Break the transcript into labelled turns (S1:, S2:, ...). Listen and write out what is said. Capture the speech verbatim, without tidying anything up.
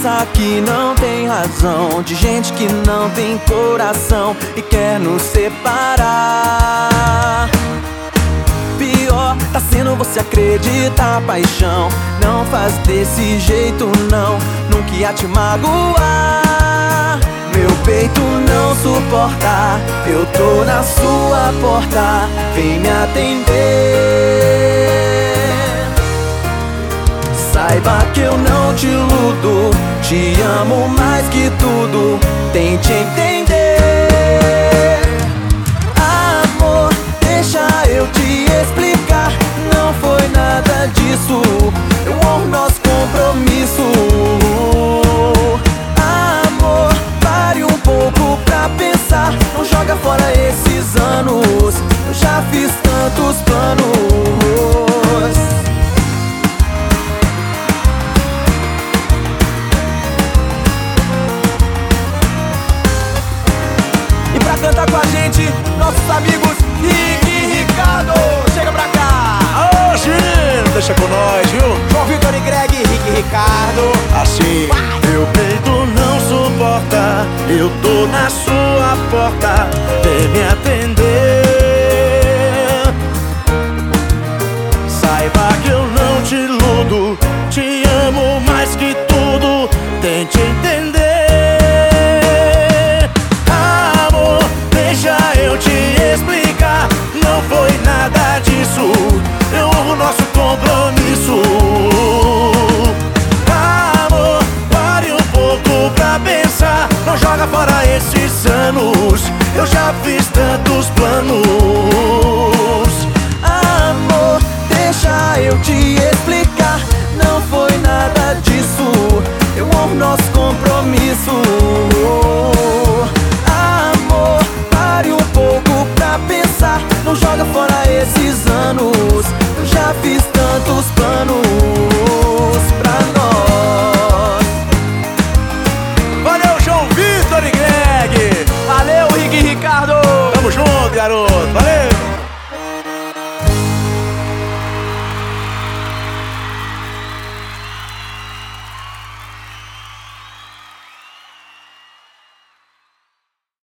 S1: pensa que não tem razão, de gente que não tem coração e quer nos separar. Pior tá sendo você acreditar, paixão. Não faz desse jeito não, nunca ia te magoar. Meu peito não suporta, eu tô na sua porta, vem me atender. Saiba que eu não te iludo, te amo mais que tudo, tente entender. Amor, deixa eu te explicar, não foi nada disso, eu honro nosso compromisso. Amor, pare um pouco pra pensar, não joga fora esses anos, eu já fiz tantos planos. Canta com a gente, nossos amigos Rick e Ricardo. Chega pra cá.
S2: Ô, Gino, deixa com nós, viu?
S1: João Vitor e Greg, Rick e Ricardo.
S2: Assim.
S1: Vai.
S2: Meu peito não suporta, eu tô na sua porta, vem me atender. Saiba que eu não te iludo, te amo mais que tudo, tente entender. Eu te explicar, não foi nada disso, eu honro nosso compromisso. Amor, pare um pouco pra pensar, não joga fora esses anos, eu já fiz tantos planos.
S1: Amor, deixa eu te explicar, não foi nada disso, eu honro nosso compromisso. Não joga fora esses anos, eu já fiz tantos planos pra nós.
S2: Valeu, João Vitor e Greg.
S1: Valeu, Rick e Ricardo.
S2: Tamo junto, garoto.